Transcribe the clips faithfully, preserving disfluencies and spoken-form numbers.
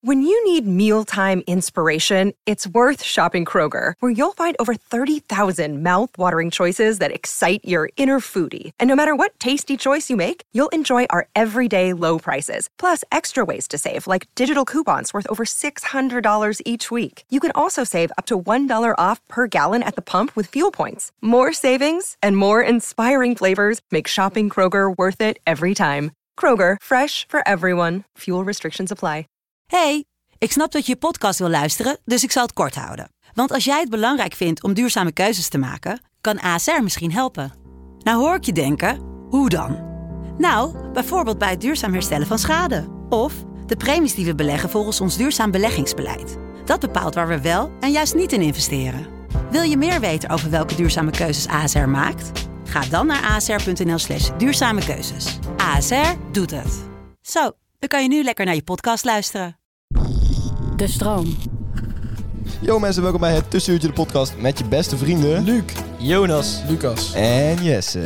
When you need mealtime inspiration, it's worth shopping Kroger, where you'll find over thirty thousand mouth-watering choices that excite your inner foodie. And no matter what tasty choice you make, you'll enjoy our everyday low prices, plus extra ways to save, like digital coupons worth over six hundred dollars each week. You can also save up to one dollar off per gallon at the pump with fuel points. More savings and more inspiring flavors make shopping Kroger worth it every time. Kroger, fresh for everyone. Fuel restrictions apply. Hey, ik snap dat je je podcast wil luisteren, dus ik zal het kort houden. Want als jij het belangrijk vindt om duurzame keuzes te maken, kan A S R misschien helpen. Nou hoor ik je denken, hoe dan? Nou, bijvoorbeeld bij het duurzaam herstellen van schade. Of de premies die we beleggen volgens ons duurzaam beleggingsbeleid. Dat bepaalt waar we wel en juist niet in investeren. Wil je meer weten over welke duurzame keuzes A S R maakt? Ga dan naar asr.nl slash duurzame keuzes. A S R doet het. Zo, dan kan je nu lekker naar je podcast luisteren. De stroom. Yo mensen, welkom bij het Tussenuurtje de podcast met je beste vrienden... Luc, Jonas, Lucas en Jesse.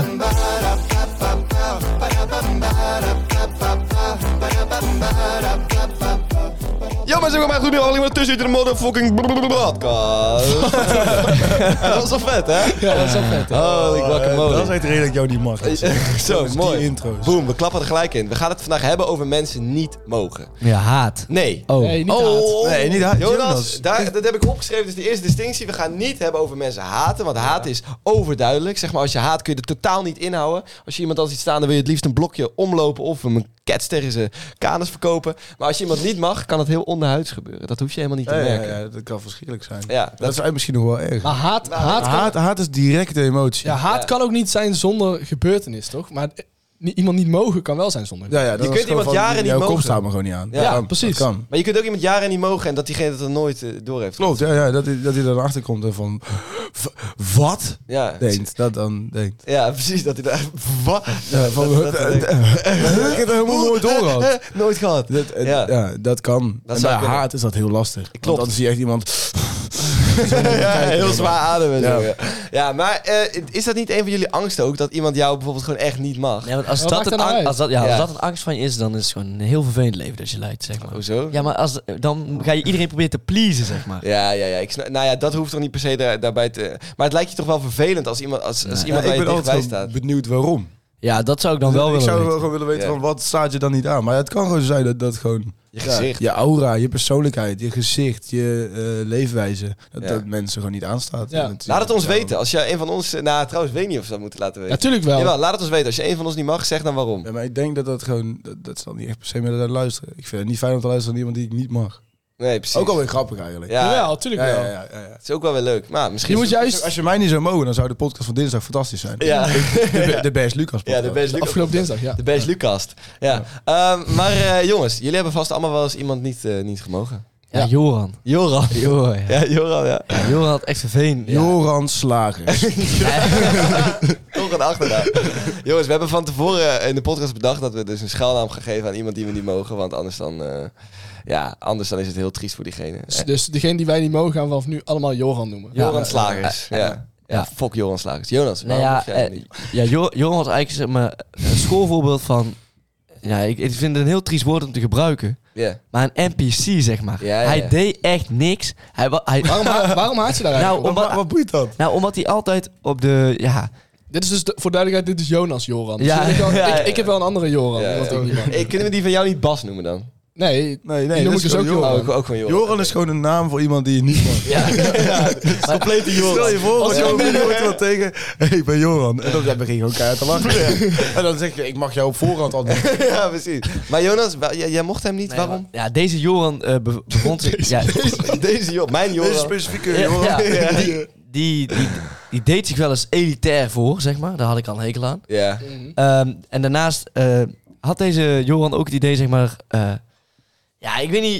Yo mensen, welkom bij het goede met Tussenuurtje de motherfucking podcast. Dat was wel vet, hè? Ja, dat is wel vet. Hè? Holy guacamole. Dat is echt de reden dat ik jou niet mag. Zo, dus mooi. Die intro's. Boom, we klappen er gelijk in. We gaan het vandaag hebben over mensen niet mogen. ja, haat. Nee. Oh, Nee, niet Oh, haat. nee, niet haat. Jonas, Jonas. daar, dat heb ik opgeschreven. Dat is de eerste distinctie. We gaan niet hebben over mensen haten. Want haat is overduidelijk. Zeg maar, als je haat kun je er totaal niet inhouden. Als je iemand al ziet staan, dan wil je het liefst een blokje omlopen of hem een kets tegen zijn kanus verkopen. Maar als je iemand niet mag, kan het heel onderhuids gebeuren. Dat hoef je helemaal niet te Ja, ja, merken. ja, dat kan verschrikkelijk zijn. Ja, dat, dat is eigenlijk misschien nog wel erg. Maar haat, haat, kan, haat, haat is directe emotie. ja, haat Ja. kan ook niet zijn zonder gebeurtenis, toch? Maar eh, ni- iemand niet mogen kan wel zijn zonder Ja, ja, dat Je is kunt gewoon iemand van, jaren niet jouw mogen. kop staat me gewoon niet aan. Ja, Dat kan, precies. Dat kan. Maar je kunt ook iemand jaren niet mogen en dat diegene het er nooit uh, door heeft. Klopt, ja, ja, dat, hij, dat hij er achter komt en van... v- Wat? Ja, Denkt, dat dan denkt. ja, precies. Dat hij daar... Wat? Ja, van, Dat- dat- dat- ik heb het helemaal nooit doorgehad. Nooit gehad. Dat, eh, Ja. ja. dat kan. Dat en zou bij kunnen. haat is dat heel lastig. Klopt. Want dan zie je echt iemand... Ja, heel zwaar ademen. Ja. Ja, ja maar uh, is dat niet een van jullie angsten ook? Dat iemand jou bijvoorbeeld gewoon echt niet mag? Ja, want als Wat dat, maakt een er nou ang- uit? als, dat, ja, Ja. als dat een angst van je is, dan is het gewoon een heel vervelend leven dat je leidt, zeg maar. Hoezo? Ja, maar als, dan ga je iedereen proberen te pleasen, zeg maar. Ja, ja, ja. Ik snap, nou ja, dat hoeft toch niet per se daar, daarbij te... Maar het lijkt je toch wel vervelend als iemand, als, als Nee. iemand Ja, waar ik je ben dichtbij altijd staat. gewoon benieuwd waarom. Ja, dat zou ik dan wel ik willen zou weten. wel gewoon willen weten Ja. van wat staat je dan niet aan. Maar het kan gewoon zijn dat dat gewoon... Je gezicht. Ja, je aura, je persoonlijkheid, je gezicht, je uh, leefwijze. Dat, Ja. dat mensen gewoon niet aanstaat. Ja. En het- Laat het ons ja, weten. Als je een van ons... Nou, trouwens, weet niet of we dat moeten laten weten. Natuurlijk wel. Jawel, laat het ons weten. Als je een van ons niet mag, zeg dan waarom. Ja, maar ik denk dat dat gewoon... Dat, dat zal niet echt per se meer naar luisteren. Ik vind het niet fijn om te luisteren naar iemand die ik niet mag. Nee, precies. Ook alweer grappig eigenlijk. Ja, Ja, natuurlijk ja, wel. ja, ja, ja, ja. het is ook wel weer leuk. Maar misschien... Je moet juist... Als je mij niet zou mogen, dan zou de podcast van dinsdag fantastisch zijn. Ja, De, de Best Lucas podcast. ja de best Lucas. Afgelopen dinsdag, ja. De best Lucas. Ja. Ehm, maar uh, jongens, jullie hebben vast allemaal wel eens iemand niet, uh, niet gemogen. Ja, Ja. Joran. Joran. Joran, ja. Ja, Joran, ja. Ja, Joran had echt vervelend. Ja. Joran Slagers. Toch een achternaam. Jongens, we hebben van tevoren in de podcast bedacht dat we dus een schuilnaam gaan geven aan iemand die we niet mogen. Want anders dan, uh, ja, anders dan is het heel triest voor diegene. Dus, dus degene die wij niet mogen, gaan we vanaf nu allemaal Joran noemen. Ja. Joran Slagers. Ja. Ja. Ja, Ja. fuck Joran Slagers. Jonas, Nou waarom ja, mag jij het eh, niet? ja Jo- Joran was eigenlijk zeg maar, een schoolvoorbeeld van... Ja, ik, ik vind het een heel triest woord om te gebruiken. Ja. Maar een N P C, zeg maar. Ja, ja, Hij ja. deed echt niks. Hij, wa- hij, Waarom, ha- waarom haat je daar nou, eigenlijk? wat, omdat, wat boeit dat? nou, omdat hij altijd op de... Ja, Dit is dus, de, voor duidelijkheid, dit is Jonas Joran. Dus Ja, ik, wel- ja, ja, ik, ja. ik heb wel een andere Joran. Ja, iemand ja. die ik niet mag. Hey, kunnen we die van jou niet Bas noemen dan? Nee, Nee, nee, die noem dat ik is dus ook gewoon Joran. Oh, ook, ook van Joran. Joran is gewoon een naam voor iemand die je niet mag. ja. complete Joran. Stel je voor, Als als je je ook ook niet- nooit iemand tegen... Hé, hey, ik ben Joran. En dan begin je gewoon keihard te lachen. En dan zeg je, ik mag jou op voorhand al niet. Ja, precies. Maar Jonas, wa- jij, jij mocht hem niet. Nee, Waarom? maar- Ja, deze Joran eh, be- bevond zich... Ja, Deze Joran. Mijn Joran. Deze specifieke Ja, Joran. ja. Ja. die, die, die, die deed zich wel eens elitair voor, zeg maar. Daar had ik al een hekel aan. Ja. Ehm, en daarnaast eh, had deze Joran ook het idee, zeg maar... eh, ja, ik weet niet...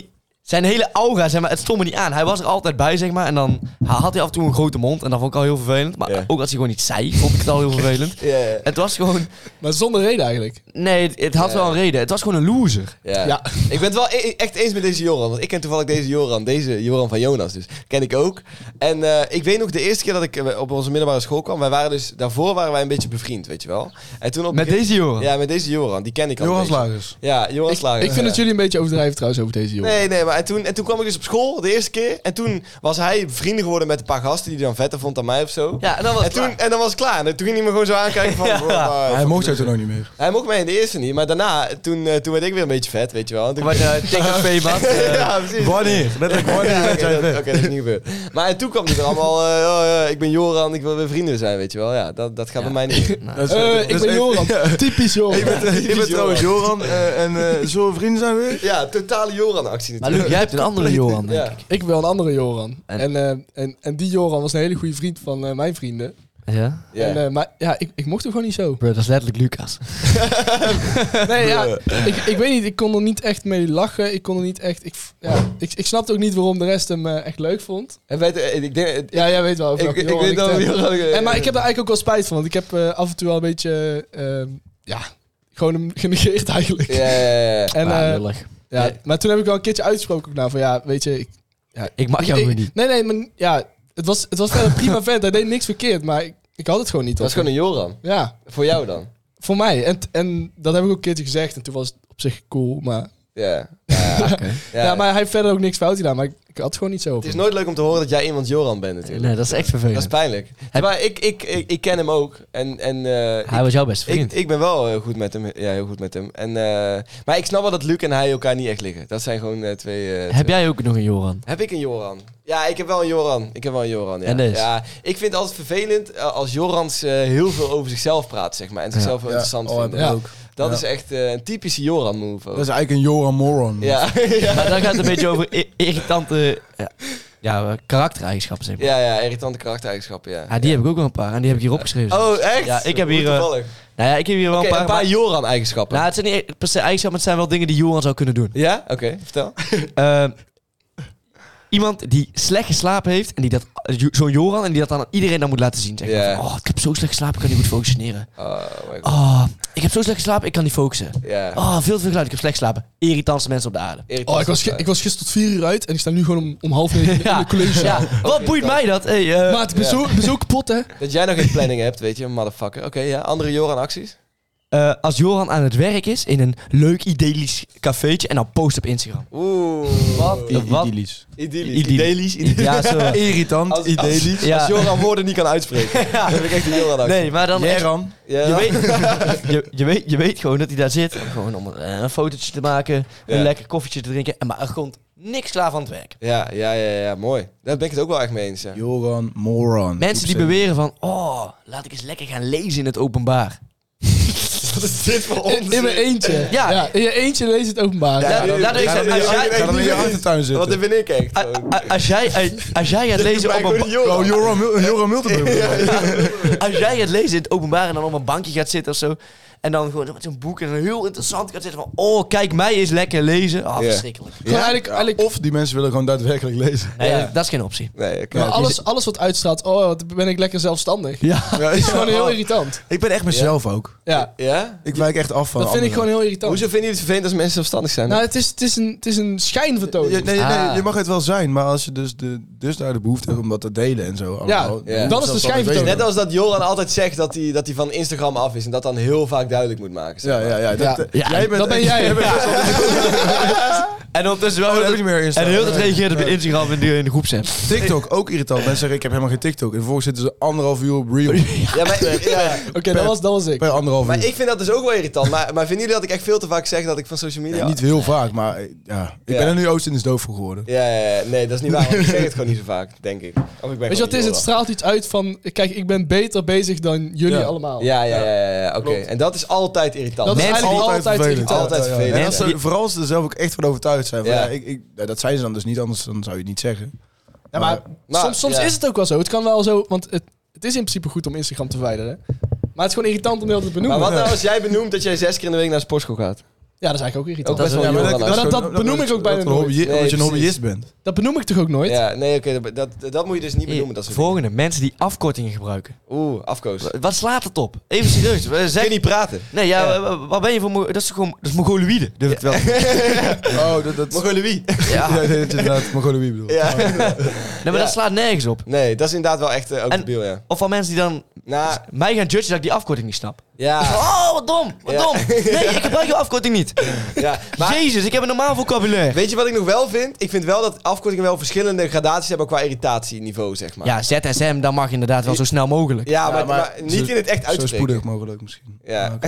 Zijn hele aura, zeg maar, het stond me niet aan. Hij was er altijd bij, zeg maar. En dan had hij af en toe een grote mond. En dat vond ik al heel vervelend. Maar Ja. ook als hij gewoon iets zei, vond ik het al heel vervelend. Ja, ja. Het was gewoon... Maar zonder reden eigenlijk. Nee, het, het had Ja. wel een reden. Het was gewoon een loser. Ja. Ja. Ik ben het wel e- echt eens met deze Joran. Want ik ken toevallig deze Joran. Deze Joran van Jonas dus. Ken ik ook. En uh, ik weet nog de eerste keer dat ik uh, op onze middelbare school kwam. Wij waren dus... Daarvoor waren wij een beetje bevriend, weet je wel. En toen op Met begin- deze jongen. Ja, met deze Joran. Die ken ik al Johan een beetje. Slagers. Ja, Joran Ik, Slagers. ik vind ja. dat jullie een beetje overdrijven trouwens over deze jongen. Nee, nee, maar en toen, en toen kwam ik dus op school de eerste keer. En toen was hij vrienden geworden met een paar gasten die hij dan vetter vond dan mij of zo. Ja, en dan was En het toen, en dan was het klaar. En toen ging hij me gewoon zo aankijken van... Ja. bro, maar- Hij mocht jou toen ook niet meer. Hij mocht mij in de eerste niet. Maar daarna, toen, uh, toen werd ik weer een beetje vet, weet je wel. En toen... Wat je TikTok had. uh, ja, precies. Wanneer? Letterlijk wanneer Ja, werd Oké, jij dat, weg? oké, dat is niet gebeurd. Maar en toen kwam hij er allemaal... Uh, oh, ja, ik ben Joran, ik wil weer vrienden zijn, weet je wel. Ja, dat, dat gaat Ja. bij mij niet. Nou, Dat is- Eh, dat ik is ben echt- Joran. Typisch Joran. Ik ben, ik ben trouwens Joran eh, en uh, zullen we vrienden zijn weer? Ja, totale Joran-actie maar natuurlijk. Luc, jij hebt een andere Johan, denk Ja. ik. Ik wil een andere Joran. En- En, eh, en, en die Joran was een hele goede vriend van eh, mijn vrienden. Ja? Ja. En, eh, maar ja, ik, ik mocht hem gewoon niet zo. Bro, dat is letterlijk Lucas. Nee, ja, ik, ik weet niet, ik kon er niet echt mee lachen. Ik kon er niet echt... Ik, ja, ik, ik snapte ook niet waarom de rest hem eh, echt leuk vond. En weet, eh, ik denk... Ja, jij weet wel over ik, welke ik, Joran weet het dan heb. Joran... En, maar ik heb daar eigenlijk ook wel spijt van. Want ik heb eh, af en toe wel een beetje... eh, ja, gewoon hem genegeerd eigenlijk. Ja, ja, ja, ja. En, Maar, eh, lullig. ja, Nee. maar toen heb ik wel een keertje uitgesproken ook naar van... Ja, weet je... Ik, ja, Ik mag jou ik- gewoon niet. Nee, nee, maar ja... Het was, het was wel een prima vent. Hij deed niks verkeerd. Maar ik, ik had het gewoon niet. Dat is op gewoon hem. een Joran. Ja, Voor jou dan. voor mij. En, en dat heb ik ook een keertje gezegd. En toen was het op zich cool. Maar, Ja. Ja, Oké. ja. ja. maar hij heeft verder ook niks fout gedaan. Maar ik, ik had het gewoon niet zo op Het is hem. nooit leuk om te horen dat jij iemand Joran bent natuurlijk. Nee, dat is echt Dat is vervelend. pijnlijk. Maar ik, ik, ik, ik ken hem ook. En, en, uh, Hij was jouw beste ik, vriend. ik ben wel heel goed met hem. Ja, heel goed met hem. En, uh, maar ik snap wel dat Luc en hij elkaar niet echt liggen. Dat zijn gewoon uh, twee... Uh, Heb twee- jij ook nog een Joran? Heb ik een Joran? Ja, ik heb wel een Joran. Ik heb wel een Joran, ja. En dus? Ja, ik vind het altijd vervelend uh, als Jorans uh, heel veel over zichzelf praat, zeg maar. En zichzelf wel Ja. interessant Oh, vinden. heb ik Ja. ook. Dat Ja. is echt uh, een typische Joran-move ook. Dat is eigenlijk een Joran Moron. Ja, ja. Maar dan gaat het een beetje over i- irritante ja, ja, eh, karaktereigenschappen, zeg maar. Ja, ja, irritante karaktereigenschappen, ja. Ja, die heb ik ook wel een paar. En die heb ik hier opgeschreven. Oh, echt? Ja, ik heb Hoe hier, eh, toevallig. Nou ja, ik heb hier wel Oké, een paar. een paar maar- Joran-eigenschappen. nou, het zijn niet per se eigenschappen, het zijn wel dingen die Joran zou kunnen doen. Ja? Oké, vertel. Eh, iemand die slecht geslapen heeft en die dat zo'n Joran en die dat dan aan iedereen dan moet laten zien. Zeg maar, Ja. van, oh, ik heb zo slecht geslapen, ik kan niet goed functioneren. Oh, my god. Oh, ik heb zo slecht geslapen, ik kan niet focussen. Ja. Oh, veel te veel geluid, ik heb slecht geslapen. Irritantste mensen op de aarde. Irritant. Oh, ik was, ge- ik was gisteren tot vier uur uit. En ik sta nu gewoon om, om half negen in, in de collegezaal. Ja, wat boeit mij dat? Hey, eh, Maar ik ben, zo, ik ben zo kapot, hè. Dat jij nog geen planning hebt, weet je, motherfucker. Oké, ja. Andere Joran-acties? eh, als Joran aan het werk is in een leuk idyllisch cafeetje en dan post op Instagram. Oeh. Wat? I- Wat? Idyllisch. Idyllisch. Idyllisch. Ja, zo. Irritant, Als, als, idyllisch. Ja. als Joran woorden niet kan uitspreken. Dan heb ik echt een Joran-actie. Nee, maar dan echt- Jeran. Ja. je, weet, je, je, weet, je weet gewoon dat hij daar zit. Gewoon om eh, een fotootje te maken. Een Ja. lekker koffietje te drinken. En maar er komt niks klaar van het werk. Ja, ja, ja, ja, mooi. Daar ben ik het ook wel echt mee eens, ja. Joran Moron. Mensen die beweren van... Oh, laat ik eens lekker gaan lezen in het openbaar. Wat is dit voor In, in mijn eentje. Ja. Ja. In je eentje lees het openbaar. Ja, Ja. ja, laat ik Ga zeggen, dan in als je- jij- ga dan in je achtertuin Wat zitten. vind ik echt? A- gewoon. a- Als jij, als jij het lezen op een... ba- Oh, Joran, Mul- Joran Multenburg. Als jij het lezen in het openbaar en dan op een bankje gaat zitten of zo... En dan gewoon met zo'n boek en dan heel interessant gaat zitten van... Oh, kijk mij eens lekker lezen. Ah, Ja. verschrikkelijk. Gewoon eigenlijk, eigenlijk Of die mensen willen gewoon daadwerkelijk lezen. Nee, Ja. dat is geen optie. Nee, oké. maar alles, alles wat uitstraalt, oh, wat ben ik lekker zelfstandig. Ja. Ja, Dat is gewoon heel irritant. Ik ben echt mezelf ook. Ja, Ja? Ik wijk echt af van dat vind ik anderen. gewoon heel irritant. Hoezo vinden jullie het vervelend als mensen zelfstandig zijn? Nou, het is, het is, een, het is een schijnvertoning. Ja, nee, nee, Ah. je mag het wel zijn, maar als je dus, de, dus daar de behoefte hebt om dat te delen en zo. Ja, allemaal, ja. dan is de schijnvertoning. Net als dat Joran altijd zegt dat hij, dat hij van Instagram af is en dat dan heel vaak duidelijk moet maken. zeg Ja, maar. ja, ja. Dat, Ja. Ja, jij bent, dat ben jij. jij bent best wel- En ondertussen Oh, wel... dat heb ik niet meer in En staan. heel dat reageert op je Instagram in de, in de groepsapp. TikTok, ook irritant. Mensen zeggen, ik heb helemaal geen TikTok. En vervolgens zitten ze anderhalf uur op Reel. Ja, maar, ja. Oké, dat, was, dat was ik. Per anderhalf maar uur. ik vind dat dus ook wel irritant. Maar, maar vinden jullie dat ik echt veel te vaak zeg dat ik van social media... Ja, niet heel vaak, maar eh, ja. Ik Ja. ben er nu Oost in de doof voor geworden. Ja, ja, ja, nee, dat is niet waar. Want ik zeg het gewoon niet zo vaak, denk ik. Of ik ben Weet je wat het is? Het Joran. straalt iets uit van... Kijk, ik ben beter bezig dan jullie Ja. allemaal. Ja, ja, ja, ja, ja. oké. Klopt. En dat is altijd irritant. Dat is Mensen eigenlijk die- altijd, vervelend. irritant. Altijd Ja, ja, ja. vervelend. En als ze, Mensen- vooral als ze er zelf ook echt van overtuigd zijn. Van, Ja. ja. ik, ik, ja, dat zijn ze dan dus niet, anders dan zou je het niet zeggen. Ja, maar Maar, soms, soms ja. is het ook wel zo. Het kan wel zo... Want het, het is in principe goed om Instagram te verwijderen. Maar het is gewoon irritant om heel te benoemen. Maar wat nou als jij benoemt dat jij zes keer in de week naar de sportschool gaat? Ja, dat is eigenlijk ook irritant. Ook best wel Ja, maar Joran. dat, Maar dat, dat- dat, dat benoem ik ook bijna dat, hobby, nooit. omdat je een Nee, hobbyist bent. Dat benoem ik toch ook nooit? Ja, nee, oké, okay, dat, dat, dat moet je dus niet benoemen. Dat soort Volgende, mensen die afkortingen gebruiken. dingen. Oeh, afkoos. Wat slaat het op? Even serieus. We Kun je zeggen niet praten? Nee, ja, Ja. wa- wat ben je voor... Mo- dat is gewoon... Dat is Mongoloïde. Durf het wel. Oh, dat... dat Mongoloïe. ja, nee, dat is inderdaad Mongoloïe bedoel. Ja. Nee, maar Ja. dat slaat nergens op. Nee, dat is inderdaad wel echt uh, ook En- debiel, ja. Of van mensen die dan Nou, mij gaan judgen dat ik die afkorting niet snap. ja. Oh, wat dom. Wat Ja. dom. Nee, ik gebruik je afkorting niet. ja. Maar Jezus, ik heb een normaal vocabulaire. weet je wat ik nog wel vind? Ik vind wel dat afkortingen wel verschillende gradaties hebben qua irritatieniveau, zeg maar. Ja, Z S M, dat mag inderdaad wel zo snel mogelijk. Ja, maar, Ja, maar, maar niet zo- in het echt Zo uitspreken. spoedig mogelijk misschien. Ja. oké.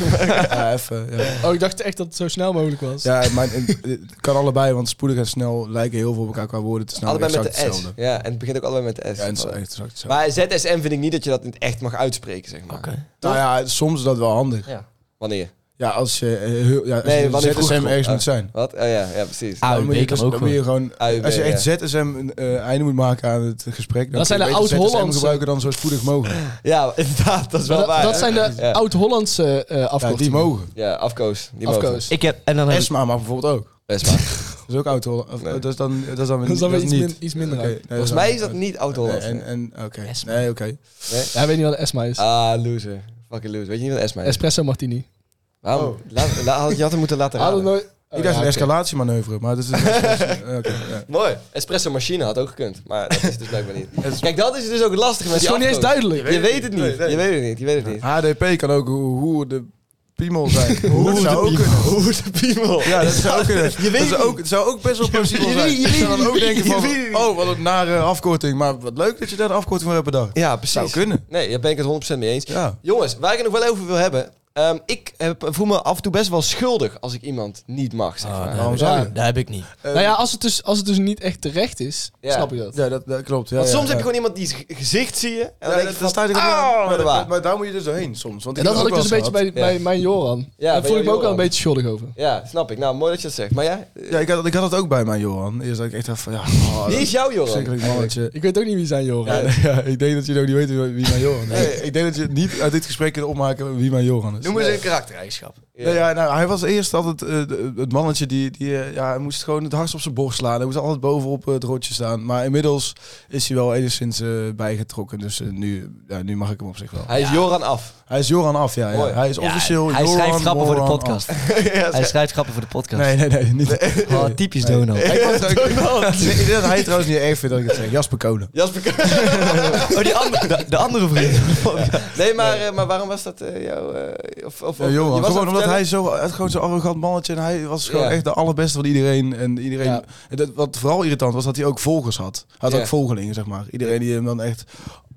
Ja, even, ja. Oh, ik dacht echt dat het zo snel mogelijk was. Ja, mijn, het kan allebei, want spoedig en snel lijken heel veel op elkaar qua woorden te snel. Allebei met exact de S. hetzelfde. Ja, en het begint ook allebei met de S. Ja, en het is echt exact hetzelfde. Maar Z S M vind ik niet dat je dat in het echt mag uitspreken, zeg maar. Oké. Nou ja, soms is dat wel handig. Ja. Wanneer? Ja, als je, eh, heel, ja, als Nee, je wanneer Z S M vroeger ergens komt. moet zijn. Wat? Oh ja, ja, precies. Ah, Dan moet je, weet ik dus, ook dan moet je gewoon, A U B, als je echt ja. Z S M een uh, einde moet maken aan het gesprek, dan Dat zijn kun de je beter Z S M oud-Hollandse- gebruiken dan zo spoedig mogelijk. Ja, inderdaad, dat is wel Maar dat, waar. dat hè? zijn de Ja. oud-Hollandse uh, Ja, afkortingen. die mogen. Ja, afkoos. Die Afkoos. Ik heb... En dan heb ik... Esma mag bijvoorbeeld ook. Best waar. Dat is ook oud Holland. Nee. Dat is dan, dat is dan, Dat is dan weer iets, niet. min- iets minder Oké, oud. nee, Volgens dan- mij is dat niet oud-Hollands. En, en, oké. Esma. Nee, oké. Nee? Ja, hij weet niet wat een Esma is. Ah, loser. Fucking loser. Weet je niet wat Esma is? Espresso martini. Waarom? Oh. Laat, la- had- je had hem moeten laten Hadden raden. nooit... Oh, Ik dacht ja, een oké. escalatiemanoeuvre, maar dat is... oké, ja. Mooi. Espresso machine had ook gekund. Maar dat is dus blijkbaar niet. Kijk, dat is dus ook het lastige met Het is die gewoon niet eens afkoos. duidelijk. Je weet het niet. Nee, nee. Je weet het niet. Je weet het niet. H D P kan ook hoe, hoe de piemel zijn. Hoe zou ook kunnen. Hoe de piemel. Ja, dat zou ook kunnen. Je weet dat het zou ook, niet. het zou ook best wel plausibel je zijn. weet- je Ik weet- zou dan ook je denken weet- van... je weet het niet. Oh, wat een nare afkorting. Maar wat leuk dat je daar een afkorting voor hebt bedacht. Ja, precies. Zou kunnen. Nee, daar ben ik het honderd procent mee eens. Ja. Jongens, waar ik het nog wel over wil hebben. Um, ik heb, voel me af en toe best wel schuldig als ik iemand niet mag, zeg maar. Waarom zou je? Dat heb ik niet. Eh, Nou ja, als het, dus, als het dus niet echt terecht is, Ja. snap ik dat. Ja, dat, dat klopt. Ja, Want ja, soms ja. heb je gewoon iemand die z- gezicht zie je. En dan Ja, denk dat, je dat van, staat er ook ah, niet aan. maar dat waar. Maar, maar daar moet je dus doorheen soms. Want En dat had ik dus een beetje bij, Ja. bij mijn Joran. Ja, Daar bij voel ik me jouw ook wel een Joran. beetje schuldig over. Ja, snap ik. Nou, mooi dat je dat zegt. Maar ja, Ja, ik had, ik had het ook bij mijn Johan. Eerst dat ik echt dacht van... Ja, oh, wie dat is jouw Joran? verschrikkelijk mannetje. Ik weet ook niet wie zijn Joran. Ja, nee, ja, ik denk dat je ook niet weet wie mijn Johan is. Nee. Ik denk dat je niet uit dit gesprek kunt opmaken wie mijn Johan is. Noem eens een karaktereigenschap. Ja. Nee, ja, nou, hij was eerst altijd eh, de- het mannetje die, die eh, ja, hij moest gewoon het hardst op zijn borst slaan. Hij moest altijd bovenop eh, het rotje staan. Maar inmiddels is hij wel enigszins eh, bijgetrokken. Dus eh, nu, ja, nu mag ik hem op zich wel. Hij is Joran af. Hij is Joran af, ja. ja. Mooi. Hij is officieel Hij Joran schrijft grappen voor de Moran podcast. af. Hij schrijft grappen voor de podcast. Nee, nee, nee. Niet. Oh, typisch Donald. Ik wou het ook- ik denk dat hij trouwens niet erg vindt dat ik het zeg. Jasper Kolen. Jasper Ko- Oh, die andere, de, de andere vriend. Nee, maar, eh, maar waarom was dat eh, jouw... eh, of, of, Ja, of- Johan, je was gewoon aan omdat het hij zo, het gewoon zo'n arrogant mannetje en hij was gewoon Ja. echt de allerbeste van iedereen. En iedereen, Ja. en dat, wat vooral irritant was, dat hij ook volgers had. Hij had Ja. ook volgelingen, zeg maar. Iedereen die hem dan echt...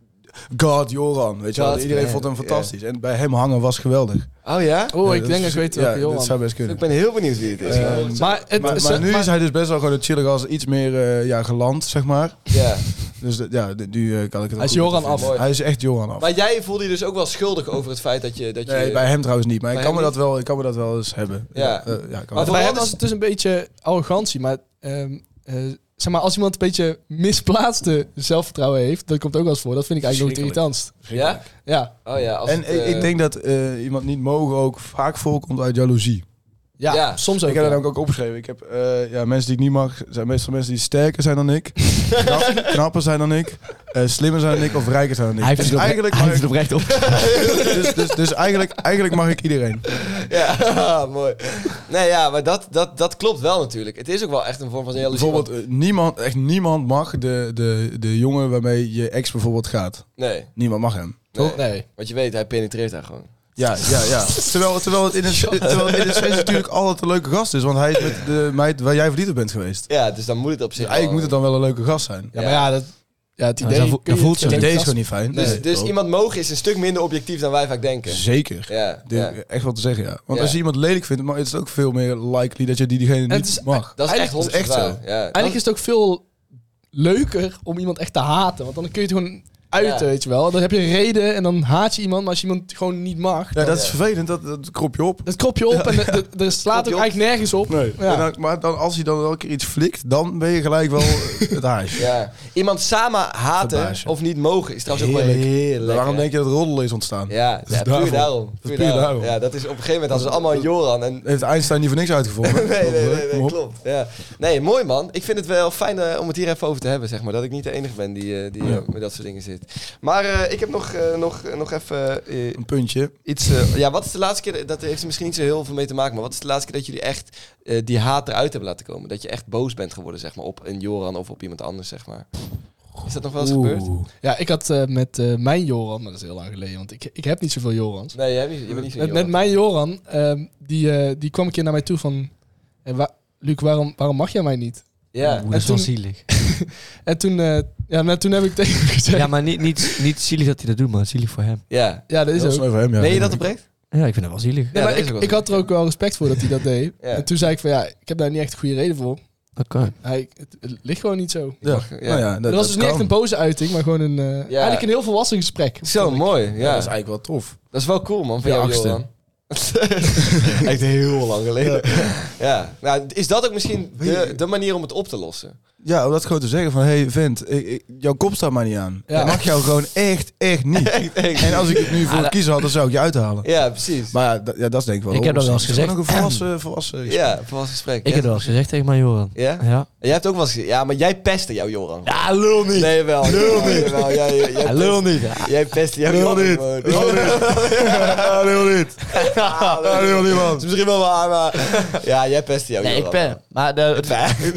God, Joran, weet je wel. God, Iedereen ja. vond hem fantastisch. En bij hem hangen was geweldig. Oh ja? Oh, Ja, ik dat denk dat is- ik weet ja, welke Joran. dat zou best kunnen. Ik ben heel benieuwd wie het is. Eh, Maar, het, maar, ze- maar nu maar- is hij dus best wel gewoon het chillig als iets meer eh, ja, geland, zeg maar. ja. Dus de- ja, de- nu eh, kan ik het ook Hij is goed Joran vinden. af. Mooi. Hij is echt Joran af. Maar jij voelde je dus ook wel schuldig over het feit dat je... Dat je Nee, bij hem trouwens niet. Maar ik Bij kan, me hem dat wel, ik kan me dat wel eens hebben. Ja. Eh, ja, ik kan Maar wel. bij vooral hem is- was het dus een beetje arrogantie. Maar, ehm, eh, zeg maar als iemand een beetje misplaatste zelfvertrouwen heeft, dat komt ook wel eens voor. Dat vind ik eigenlijk nog het irritantst. Ja? Ja, Oh ja, als En het, ik, eh, ik denk dat eh, iemand niet mogen ook vaak voorkomt uit jaloezie. ja, Ja. soms ook. Ik heb dat ja. ook, ook opgeschreven. Ik heb eh, ja, mensen die ik niet mag, zijn meestal mensen die sterker zijn dan ik, knap- knapper zijn dan ik, eh, slimmer zijn dan ik of rijker zijn dan ik. Hij heeft dus het opre- eigenlijk, hij mag heeft het ik, oprecht op. dus, dus, dus eigenlijk, eigenlijk mag ik iedereen. Ja, mooi. Nee, ja, maar dat, dat, dat klopt wel natuurlijk. Het is ook wel echt een vorm van jaloezie. Bijvoorbeeld, eh, niemand, echt niemand mag de, de, de jongen waarmee je ex bijvoorbeeld gaat. Nee, Niemand mag hem. nee. Nee. Want je weet, hij penetreert daar gewoon. Ja, ja, ja. Terwijl, terwijl het in het, terwijl het in het sens natuurlijk altijd een leuke gast is. Want hij is met de meid waar jij verliefd op bent geweest. Ja, dus dan moet het op zich Dus eigenlijk moet het dan wel een leuke gast zijn. Ja, maar ja, dat, ja het Ja, idee... dat vo- kun je- dat voelt zo. kun Het je idee is kast- gewoon niet fijn. Dus, Nee, dus toch? iemand mogen is een stuk minder objectief dan wij vaak denken. Zeker. Ja, Dit- ja. Echt wat te zeggen, ja. Want Ja. als je iemand lelijk vindt, maar is het ook veel meer likely dat je die, diegene niet het is- mag. Dat is echt Eigenlijk- honderd dat is echt waar. Ja, Eigenlijk is het ook veel leuker om iemand echt te haten. Want dan kun je het gewoon uiten, Ja. weet je wel. Dan heb je een reden en dan haat je iemand, maar als je iemand gewoon niet mag, Ja, dan, dat is vervelend. Dat, dat krop je op. dat krop je op en de- de- er slaat je ook op. eigenlijk nergens op. Nee. Ja. En dan, maar dan, als hij dan wel een keer iets flikt, dan ben je gelijk wel het huis. Ja. Iemand samen haten Verbaasje. of niet mogen is trouwens ook wel Heerlijk. heerlijk. Waarom hè? denk je dat roddel is ontstaan? Ja, Dat is ja, puur daarvoor. daarom. Dat is Puur puur daarom. daarom. Ja, dat is op een gegeven moment hadden ze allemaal Joran en Heeft Einstein niet voor niks uitgevonden? nee, nee, nee, nee, Kom op. klopt. Ja. Nee, mooi man. Ik vind het wel fijn uh, om het hier even over te hebben, zeg maar. Dat ik niet de enige ben die, uh, die Ja. uh, met dat soort dingen zit. Maar uh, ik heb nog, uh, nog, uh, nog even uh, Een puntje. iets... Uh, ja, wat is de laatste keer... Dat heeft er misschien niet zo heel veel mee te maken, maar wat is de laatste keer dat jullie echt uh, die haat eruit hebben laten komen? Dat je echt boos bent geworden, zeg maar, op een Joran of op iemand anders, zeg maar. Is dat nog wel eens gebeurd? Ja, ik had uh, met uh, mijn Joran, maar dat is heel lang geleden, want ik, ik heb niet zoveel Jorans. Nee, je, hebt niet, je bent niet zo Met, met mijn Joran, um, die, uh, die kwam een keer naar mij toe van... Hey, wa- Luc, waarom, waarom mag jij mij niet? Ja. Oeh, dat is wel toen- zielig. En toen, uh, ja, maar toen heb ik tegen hem gezegd... Ja, maar niet, niet, niet zielig dat hij dat doet, maar zielig voor hem. Ja. Ja, dat is Dat is ook. over hem, ja. Meen je dat oprecht? Ja, ik vind dat wel zielig. Nee, Ja, maar dat is ik, ook wel ik zo. had er ook wel respect voor dat hij dat deed. Ja. En toen zei ik van ja, ik heb daar niet echt een goede reden voor. Dat kan. Hij, het, het ligt gewoon niet zo. Ja. Mag- ja. Nou ja, dat, Dat was dus niet echt een boze uiting, maar gewoon een, uh, eigenlijk een heel volwassen gesprek. Zo, mooi. Ja. Ja, dat is eigenlijk wel tof. Dat is wel cool, man, van Ja, jou, achtste. Joran. Echt heel lang geleden. Ja. Nou, is dat ook misschien de, de manier om het op te lossen? Ja, om dat gewoon te zeggen van, hé hey, vent, ik, ik- jouw kop staat maar niet aan. Ja. Ik mag jou gewoon echt, echt niet. Echt, echt. En als ik het nu voor het kiezen had, dan zou ik je uithalen. Ja, precies. Maar ja, dat, ja, dat is denk ik wel Ik de heb dat wel eens oplossing. Het is gezegd. gewoon nog een volwassen, volwassen Ja, volwassen gesprek. Ik ja. heb dat wel eens gezegd tegen mijn Joran. Ja? Ja. En jij hebt ook wel eens gezegd, ja, maar jij pestte jouw Joran. Ja, lul niet. Nee, wel. Lul niet. Wel, jij, jij, jij lul pest- niet. Jij pestte jouw Lul Joran. niet. gewoon. Lul Ja, heel niet. Ja, Ja, heel niet, dat man. is misschien wel waar, maar... Ja, jij pestte jouw Nee, ik Joran. ben. Maar de, het,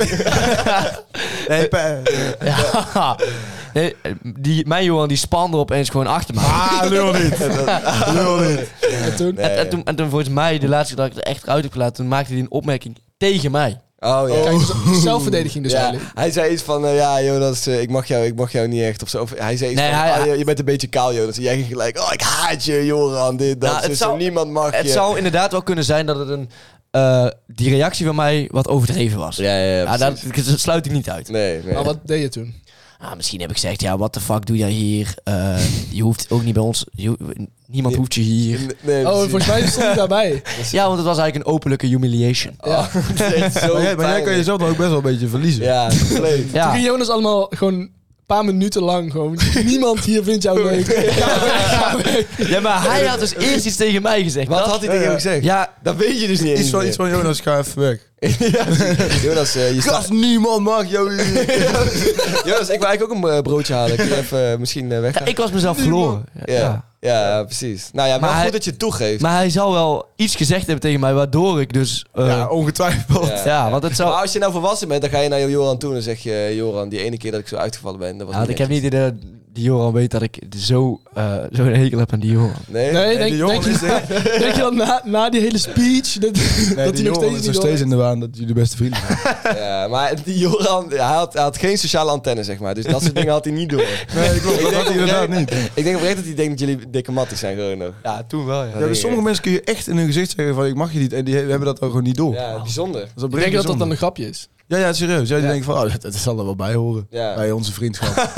Nee, pe- ja. Nee, die, mijn Joran die spande opeens gewoon achter mij. Ah, lul niet. Lul niet. En toen, Nee. En, en, toen, en toen volgens mij, de laatste keer dat ik er echt eruit heb gelaten, toen maakte hij een opmerking tegen mij. Oh, ja. kijk, dus zelfverdediging dus Ja, eigenlijk. hij zei iets van, eh, ja Jonas, uh, ik, mag jou, ik mag jou niet echt of zo. Of hij zei iets Nee, van, hij- ah, je, je bent een beetje kaal Jonas. En jij ging gelijk, oh ik haat je Joran, dit, dat, Nou, het zus, zou- niemand mag Het je. zou inderdaad wel kunnen zijn dat het een, uh, die reactie van mij wat overdreven was. Ja, ja, ja, Ja, dat, precies. dat sluit ik niet uit. Nee, nee. Maar wat deed je toen? Ah, misschien heb ik gezegd, ja, what the fuck doe jij hier? Uh, je hoeft ook niet bij ons, je, ho- niemand Nee. hoeft je hier. Nee, nee, Oh, precies. volgens mij stond hij daarbij. Ja, want het was eigenlijk een openlijke humiliation. Oh, dat is echt zo Maar jij, maar jij kan pijnlijk. jezelf dan ook best wel een beetje verliezen. Ja, compleet. Toen Ja, ging Jonas allemaal gewoon een paar minuten lang gewoon... Niemand hier vindt jou leuk. Ga weg, ga weg. ja, maar hij had dus eerst iets tegen mij gezegd. Wat Dat- had hij tegen Ja, jou ja. gezegd? Ja, Dat weet je dus niet eens Iets van, meer. iets van Jonas, ga even weg. Ja, Jonas, uh, je staat... Gast, niemand mag jou hier. Jonas, ik wil eigenlijk ook een uh, broodje halen. Kun je even uh, misschien uh, weggaan? ja, ik was mezelf verloren. Ja. Ja, ja, precies. Nou ja, maar Maar goed hij- dat je het toegeeft. Maar hij zou wel iets gezegd hebben tegen mij, waardoor ik dus... uh, Ja, ongetwijfeld. ja, want het zou... Maar als je nou volwassen bent, dan ga je naar Joran toe en dan zeg je... Joran, die ene keer dat ik zo uitgevallen ben, dat was Ja, want niet ik heb niet netjes. idee dat die Joran weet dat ik zo uh, zo'n hekel heb aan die Joran. Nee? Nee, En denk, die jongen denk, is je, denk je dat na, na die hele speech... Dat, Nee, dat die hij nog jongen steeds is niet nog door steeds in de waan dat jullie de beste vrienden zijn. Ja, maar die Joran, hij had, hij had geen sociale antenne, zeg maar. Dus dat soort dingen had hij niet door. Nee, klopt. Dat denk had hij inderdaad niet. Ik denk oprecht dat hij denkt dat jullie dikke matties zijn gewoon nog. Ja, toen wel, ja. Ja, dus sommige mensen kun je echt in hun gezicht zeggen van ik mag je niet. En die he- hebben dat dan gewoon niet door. Ja, bijzonder. Dat is Ik oprecht denk dat dat dan bijzonder. een grapje is. Ja, ja, serieus. Ja, die Ja. denken van, oh, dat, dat zal er wel bij horen. Ja. Bij onze vriendschap.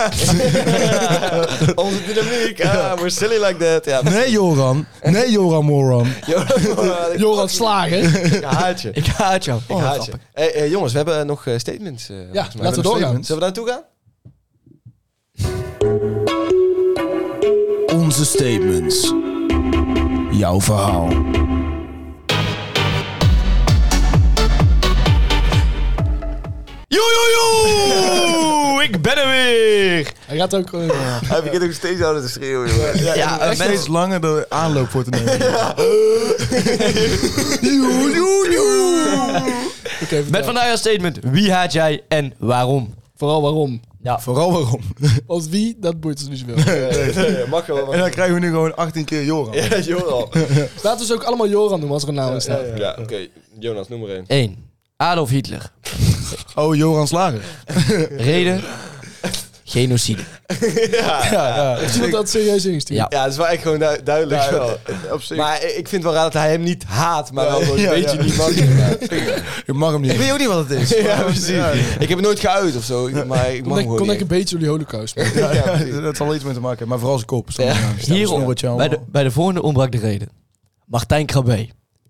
Onze dynamiek, ah, we're silly like that. Ja, Nee, Joran. Nee, Joran Moran. Joran, ik- Joran Slager. ik haat je. Ik haat jou. Ik haat je. Hey, eh, jongens, we hebben nog eh, statements. eh, Ja, volgens mij. laten we doorgaan. Zullen we daar naartoe gaan? Onze statements. Jouw verhaal. Yo, yo, yo! Ik ben er weer! Hij gaat ook... eh, Hij begint ook steeds harder te schreeuwen, jongen. Ja, Ja, eh, en steeds mensen- langer de aanloop voor te nemen. Oké, vertel. Met vandaag als statement, wie haat jij en waarom? Vooral waarom. Ja. Vooral waarom. Als wie, dat boeit ons niet zoveel. Nee, nee, mag wel. mag En dan wel. krijgen we nu gewoon achttien keer Joran. Ja, Joran. Laten we ze ook allemaal Joran noemen als er een naam in staat. Ja, oké. Jonas, noem maar één. één. Adolf Hitler. Oh, Joran Slager. Reden? Genocide. ja, Ja, ja. Heeft iemand dat serieus ingestuurd? Ja. Ja, dat is wel echt gewoon du- duidelijk Ja, wel. op zich. Maar ik vind wel raar dat hij hem niet haat, maar wel gewoon Ja, een beetje ja. niet mag. Ik mag hem niet. Ik weet ook niet wat het is. Ja, precies. Ja. Ik heb het nooit geuit of zo, maar ik Kom mag hem ik, gewoon kon ik niet. een beetje door die holocaust. Maar- Ja, ja, precies. dat zal er iets mee te maken hebben. Maar vooral zijn kop. Ja. Hierop, bij de, bij de volgende ontbrak de reden. Martijn Krabbe.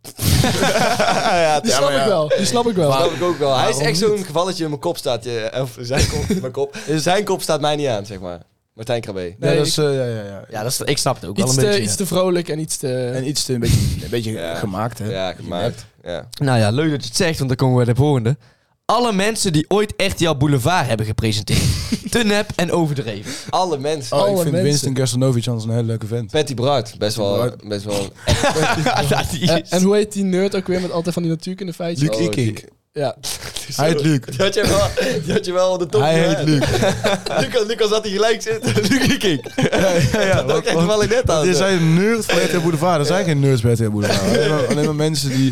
ja, Die snap ik wel. Die snap ik wel. Dat snap ik ook wel. Hij is Waarom echt zo'n gevalletje in mijn kop staat. Je, of zijn kop, mijn kop. Zijn kop staat mij niet aan, zeg maar. Martijn Krabbe. Ja, Nee, dat is, eh, ja, ja, ja. Ja, dat is, ik snap het ook wel Iets een te, beetje. iets te vrolijk en iets te... En iets te, een beetje, een beetje Ja. gemaakt, hè? Ja, gemaakt. Ja. Nou ja, leuk dat je het zegt, want dan komen we bij de volgende. Alle mensen die ooit R T L Boulevard hebben gepresenteerd. Te nep en overdreven. Alle mensen. Oh, Alle ik vind mensen. Winston Gerstanovic anders een hele leuke vent. Patty Bart, best wel, Bart. best wel. Ja, die is- En, en hoe heet die nerd ook weer met altijd van die natuurkunde feitjes? Luc Oh, Ikink. die- Ja. Hij heet Luc. Die had je wel, die had je wel op de top. Hij gedaan. heet Luc. Lucas, Lucas had hij gelijk zitten. Luc Ikink. Ja, ja, ja. Dat kijk ik wel in net aan. Er zijn een nerd van R T L Boulevard. Er zijn geen nerds bij R T L Boulevard. Alleen maar, alleen maar mensen die...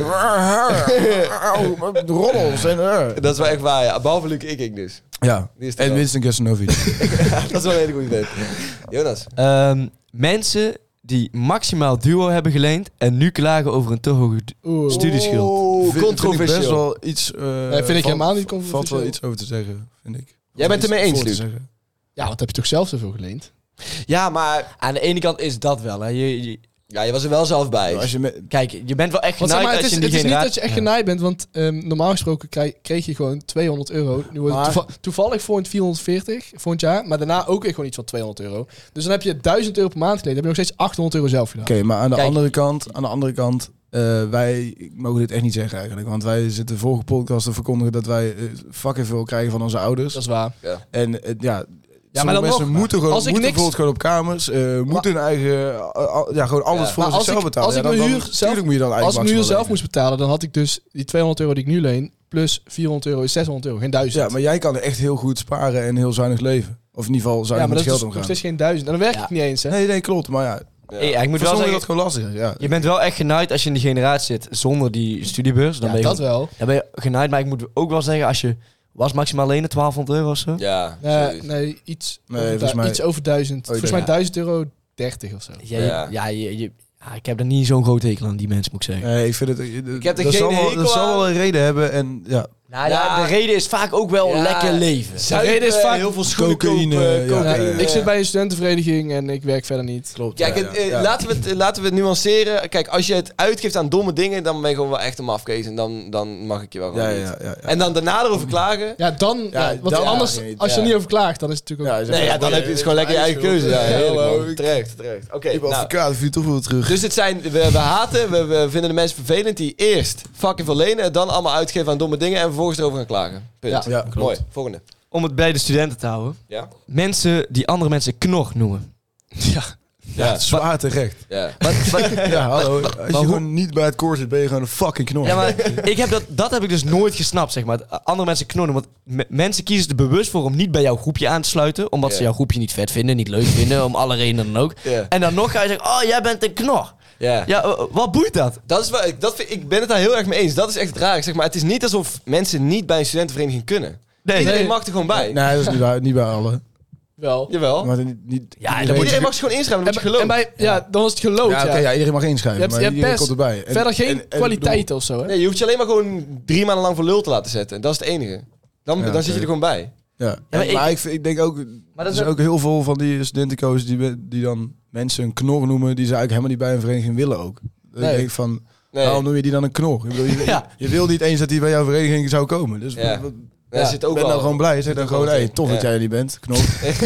Roddels en... eh. Dat is wel echt waar, ja. Behalve Luc Ikink dus. Ja. Die is er En wel. Winston Gerstanovic. Dat is wel een hele goede vent. Jonas. Ehm, mensen die maximaal duo hebben geleend en nu klagen over een te hoge... du- Oeh. Studieschuld. Oeh, Vind- Vind ik controversieel. best wel iets... eh, vind ik valt- helemaal niet Valt controversieel. wel iets over te zeggen, vind ik. Jij bent het ermee eens, Voor te Luc? zeggen. Ja, want heb je toch zelf zoveel geleend? Ja, maar Aan de ene kant is dat wel. Hè. Je, je- ja, je was er wel zelf bij. Als je met, kijk, je bent wel echt Want zeg genaaid maar, het als is, je in het die is niet generatie... dat je echt genaaid bent, want ehm, normaal gesproken krijg- kreeg je gewoon tweehonderd euro. Nu wordt het Maar- toeval- toevallig voor het vierhonderdveertig volgend jaar, maar daarna ook weer gewoon iets van tweehonderd euro. Dus dan heb je duizend euro per maand geleden, heb je nog steeds achthonderd euro zelf gedaan. Oké, maar aan de Kijk. andere kant, aan de andere kant, eh, wij mogen dit echt niet zeggen eigenlijk, want wij zitten de vorige podcast te verkondigen dat wij eh, fucking veel krijgen van onze ouders. Dat is waar. En eh, ja, maar sommige dan mensen nog, moeten gewoon, als ik moeten niks- bijvoorbeeld gewoon op kamers, eh, moeten hun eigen, eh, al- ja, gewoon alles Ja. voor Maar als zichzelf ik- betalen. als Ja, ik dan, mijn dan, huur zelf- tuurlijk moet je dan Als ik eigenlijk mijn huur maximaal zelf moest betalen, dan had ik dus die tweehonderd euro die ik nu leen, plus vierhonderd euro is zeshonderd euro, geen duizend. lenen. Ja, maar jij kan er echt heel goed sparen en heel zuinig leven. Of in ieder geval Ja, zuinig maar met dat is geld dus nog omgaan. steeds geen duizend. En dan werkt Ja. het niet eens, hè? Nee, nee, klopt. Maar ja, Ja. Hey, ja, ik moet voor wel sommigen zeggen, dat gewoon lastig. Ja. je bent wel echt genaaid als je in die generatie zit zonder die studiebeurs. Dan Ja, ben je dat gewoon- wel. Dan ben je genaaid, maar ik moet ook wel zeggen, als je was maximaal lenen twaalfhonderd euro of zo. Ja, Nee, zoiets. nee, iets, Nee, over, volgens du- mij- iets over duizend. Oh, volgens ja. mij duizend euro dertig of zo. Ja, je- Ja. ja, je, je- ja, ik heb er niet zo'n groot hekel aan, die mensen, moet ik zeggen. Nee, ik vind het... Ik heb er dat geen zal wel, hekel dat zal aan. wel een reden hebben en ja. Nou ja, Ja. de reden is vaak ook wel Ja. lekker leven. De reden is vaak- heel veel schoenen Cocaïne, kopen. ja. cocaïne. Ja, ik zit bij een studentenvereniging en ik werk verder niet. Klopt. Kijk, ja, het, ja. eh, Ja. Laten, we het, laten we het nuanceren. Kijk, als je het uitgeeft aan domme dingen, dan ben je gewoon wel echt een mafkees. En dan, dan mag ik je wel gewoon Ja, niet. ja, ja, ja. En dan daarna erover klagen. Ja, dan... Ja, want dan- anders, ja, als je ja. er niet over klaagt, dan is het natuurlijk ook... Ja, Nee, ja, dan heb je het gewoon lekker je eigen keuze. Ja, heerlijk, man. Terecht, terecht. Oké, Ik ben nou. advocaat, vind je toch wel terug. Dus het zijn, we, we haten, we, we vinden de mensen vervelend die eerst fucking veel lenen en dan allemaal uitgeven aan domme dingen en vervolgens erover gaan klagen. Punt. Ja. Ja, klopt. Mooi, volgende. Om het bij de studenten te houden. Ja? Mensen die andere mensen knor noemen. Ja. Ja. Zwaar terecht. Ja. Wat, wat- Ja, hallo. Als je hoe- gewoon niet bij het koor zit, ben je gewoon een fucking knor. ja, maar ik heb dat, dat heb ik dus nooit gesnapt, zeg maar. Andere mensen knorren. Want me- mensen kiezen er bewust voor om niet bij jouw groepje aan te sluiten. Omdat Ja. ze jouw groepje niet vet vinden, niet leuk vinden, om alle redenen dan ook. Ja. En dan nog ga je zeggen, oh, jij bent een knor. Ja. Ja, uh, wat boeit dat? Dat is wel, ik- dat vind, ik ben het daar heel erg mee eens. Dat is echt het raar. Zeg maar, het is niet alsof mensen niet bij een studentenvereniging kunnen. Nee, Iedereen nee. mag er gewoon bij. Nee, dat is niet bij, niet bij alle. Wel. Jawel. Maar niet, niet, Ja, dan iedereen- moet Iedereen mag zich gewoon inschrijven, En, omdat je gelooft. en bij, ja, dan was het geloofd, Ja, ja. oké, ja, iedereen mag inschrijven, Je hebt- maar je hebt iedereen best komt erbij. En- Verder geen en- en kwaliteit of zo, hè? Nee, je hoeft je alleen maar gewoon drie maanden lang voor lul te laten zetten. Dat is het enige. Dan, Ja, dan oké. zit je er gewoon bij. Ja, maar maar, ik- ik, vind- ik denk ook, Maar er dat is zijn ook heel veel van die studentenkozen die, die dan mensen een knor noemen, die ze eigenlijk helemaal niet bij een vereniging willen ook. Dan Nee. denk ik van, Nee. waarom noem je die dan een knor? Ik bedoel, je, Ja. je wil niet eens dat hij bij jouw vereniging zou komen. Dus Ja. wat- Daar zit ook ben wel. dan gewoon blij. Zeg dan ook gewoon, wel hey, in. tof dat Ja. jij er niet bent, knor.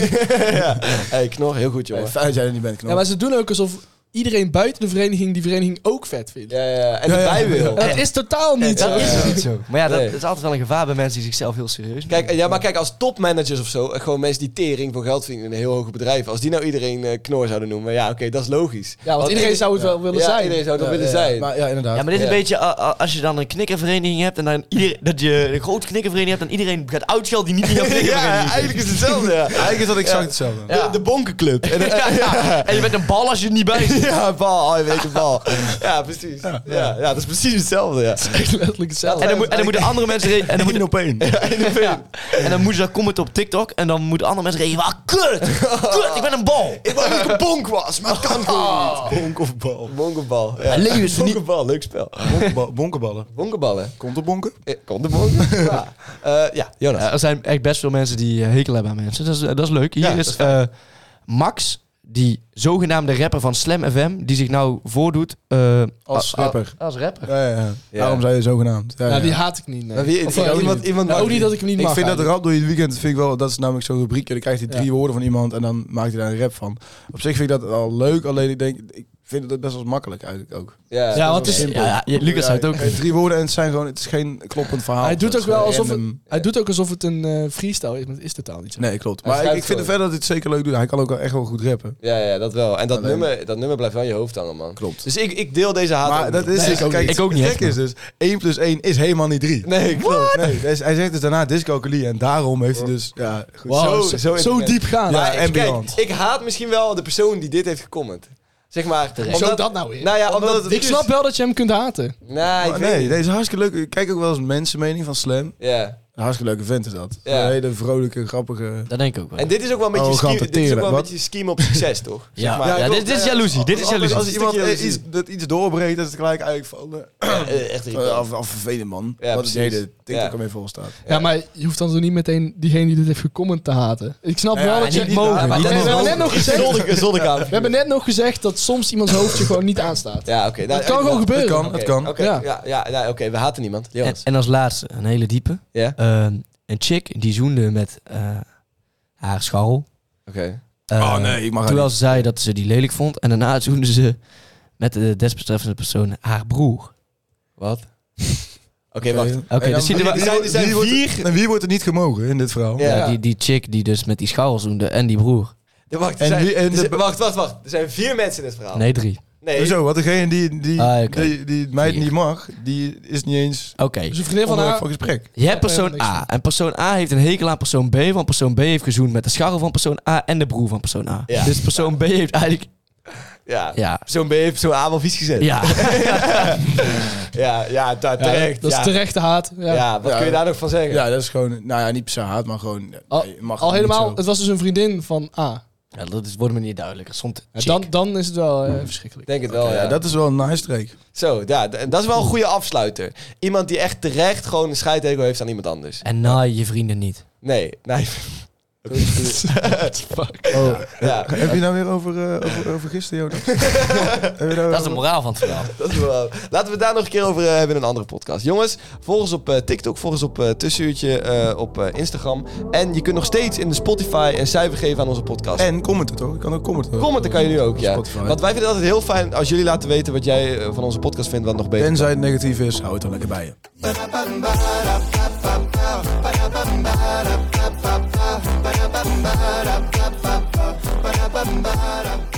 ja. Hey, knor, heel goed, jongen. Hey, fijn dat jij er niet bent, knor. Ja, maar ze doen ook alsof iedereen buiten de vereniging die vereniging ook vet vindt. Ja, ja, ja. En Ja, ja. erbij wil. En dat is totaal niet dat zo. is niet zo. Maar ja, dat Nee. is altijd wel een gevaar bij mensen die zichzelf heel serieus nemen. Kijk, ja, maar kijk, als topmanagers of zo, gewoon mensen die tering voor geld verdienen in een heel hoge bedrijf, als die nou iedereen eh, knor zouden noemen, ja, oké, dat is logisch. Ja, want iedereen zou het wel willen ja, zijn. iedereen zou het wel Ja, willen ja, zijn. Maar, ja, inderdaad. Ja, maar dit is Ja. een beetje, uh, uh, als je dan een knikkervereniging hebt en dan iedereen, dat je een grote knikkervereniging hebt en iedereen gaat uitschelden die niet in jouw ja, knikkervereniging eigenlijk is het hetzelfde, ja. Eigenlijk is dat exact hetzelfde. De, de bonkenclub. En, zit. Ja, ja. En je bent een bal als je er niet bij zit. Ja, bal. Oh, je weet de bal. Ja, precies. Ja, ja. ja, dat is precies hetzelfde. Ja. Echt letterlijk hetzelfde. En dan, moet, en dan moeten andere mensen... Re- en dan moeten op één. Ja. En dan moeten ze dat commenten op TikTok. En dan moeten andere mensen reageren. Ah, kut! Kut, ik ben een bal! Ik wou dat ik een bonk was, maar het kan gewoon niet. Bonk of bal? Bonkenbal. Ja. Leeuw is niet... Bonkenbal, leuk spel. Bonkenba- bonkenballen. Bonkenballen. Komt er bonken? Eh, Komt de bonken? Ja. Uh, ja, Jonas. Ja, er zijn echt best veel mensen die uh, hekel hebben aan mensen. Dat is, uh, dat is leuk. Hier Ja, dat is is fijn. uh, Max, die zogenaamde rapper van Slam F M, die zich nou voordoet... Uh, Als a- a- rapper. Als rapper. Ja, ja, ja. Ja. Daarom zei je zogenaamd. Ja, Nou, die ja. haat ik niet. Nee. Maar wie- Of, ik- uh, iemand- niet. iemand Nou, mag ook niet dat ik hem niet Ik mag. vind dat de eigenlijk. rap door je weekend, vind ik wel, dat is namelijk zo'n rubriekje. Dan krijgt hij drie Ja. woorden van iemand en dan maakt hij daar een rap van. Op zich vind ik dat wel leuk, alleen ik denk, ik vind het best wel makkelijk eigenlijk ook. Ja, Ja, want het is, Ja, ja, ja, Lucas zei het ook. Ja, drie woorden en het zijn gewoon, het is geen kloppend verhaal. hij, doet Het ook is wel gewoon alsof het, random. hij doet ook alsof het een uh, freestyle is, maar het is totaal niet zo. Nee, klopt. Hij Maar ik, schrijft ik vind het gewoon. verder dat hij het zeker leuk doet. Hij kan ook wel echt wel goed rappen. ja, ja, dat wel. En dat, Alleen- nummer, dat nummer blijft wel in je hoofd hangen, man. Klopt. Dus ik, ik deel deze haat Maar ook dat niet. is Nee, dus, ik ook kijk, niet. Ik ook niet het echt, gek is dus, één plus één is helemaal niet drie. Nee, klopt. Nee, dus hij zegt dus daarna dyscalculie en daarom heeft hij dus, ja, goed. Wow, Zo- zo, zo zo, intelligent. diep gaan. Ja, Maar en ik- kijk, beyond. ik haat misschien wel de persoon die dit heeft gecomment. Zeg maar... Zo dat nou weer. Nou ja, omdat het... Ik snap wel dat je hem kunt haten. Nee, ik Maar weet nee, niet. deze is hartstikke leuk. Ik kijk ook wel eens mensenmening van Slam. Ja. Een hartstikke leuke vent is dat. Ja. Een hele vrolijke, grappige... Dat denk ik ook wel. En dit is ook wel een beetje, Oh, scheme, gaan dit is ook wel een verteren. beetje scheme op succes, toch? Ja, Zeg maar. ja, Ja, dit, dit is jaloezie. Dit is Als, jaloezie. als Een iemand stukje eh, iets, jaloezie. dat iets doorbreekt, dan is het gelijk eigenlijk van... eh, Eh, echt eh, irritant. af, af vervelend, man. Ja, Wat is de precies. hele TikTok Ja. ermee vol staat. Ja, maar je hoeft dan zo niet meteen diegene die dit heeft gecomment te haten. Ik snap Ja, wel ja, dat je... niet mogen. Ja, maar we dat is hebben wel net nog gezegd... Zonneke, zonnekamer. We hebben net nog gezegd dat soms iemands hoofdje gewoon niet aanstaat. Ja, oké. nou, Dat kan eh, gewoon nou, gebeuren. Het kan, Oké, het kan. Oké, Ja. ja, ja, ja, oké, we haten niemand. En, Jonas. en als laatste, een hele diepe. Ja? Uh, een chick die zoende met uh, haar scharrel. Oké. Uh, Oh nee, ik mag Terwijl haar ze zei dat ze die lelijk vond. En daarna zoende ze met de desbetreffende persoon haar broer. Wat? Oké, wacht. Oké, En dan- dus zie je Oké, wel- er zijn, er zijn wie wordt- vier... En wie wordt er niet gemogen in dit verhaal? Ja. Ja, die, die chick die dus met die scharrel zoende en die broer. Ja, wacht, er En zijn, wie- en er zijn- de- wacht, wacht, wacht. Er zijn vier mensen in dit verhaal. Nee, drie. Nee. Hoezo? Want degene die, die, Ah, oké. die, die het meid Vier. niet mag, die is niet eens Oké. Dus een vriendin van onderwerp haar... van gesprek. Je hebt Ja, persoon niks A. van. En persoon A heeft een hekel aan persoon B. Want persoon B heeft gezoend met de scharrel van persoon A en de broer van persoon A. Ja. Dus persoon B heeft eigenlijk... Ja. Ja. Zo'n B heeft zo'n A wel vies gezet. Ja. Ja, ja, daar Ja, terecht. dat is ja. terechte haat. Ja. Ja, wat Ja. kun je daar nog van zeggen? Ja, dat is gewoon, nou ja, niet per se haat, maar gewoon... Al, nee, mag al niet helemaal, zo. het was dus een vriendin van A. Ja, dat is, wordt me niet duidelijk. Er stond Ja, chick. dan, dan is het wel eh, verschrikkelijk. Denk het wel, Ja, ja. dat is wel een nice streek. Zo, ja, d- dat is wel een goede afsluiter. Iemand die echt terecht gewoon een scheidhekel heeft aan iemand anders. En naai je vrienden niet. Nee, nee. Oh, Ja, heb je nou weer over, eh, over, over gisteren, Jonas? Heb je nou Dat is de over- moraal van het verhaal. dat is wel... Laten we het daar nog een keer over eh, hebben in een andere podcast. Jongens, volg ons op eh, TikTok, volg ons op uh, Tussenuurtje, eh, op eh, Instagram. En je kunt nog steeds in de Spotify een cijfer geven aan onze podcast. En commenten toch? Ik kan ook commenten. Commenten kan je nu ook, ja. Spotify. Want wij vinden het altijd heel fijn als jullie laten weten wat jij eh, van onze podcast vindt, wat nog beter. Tenzij het negatief is, hou het dan lekker bij je. Ba-da-bum-ba-da-ba-ba-ba.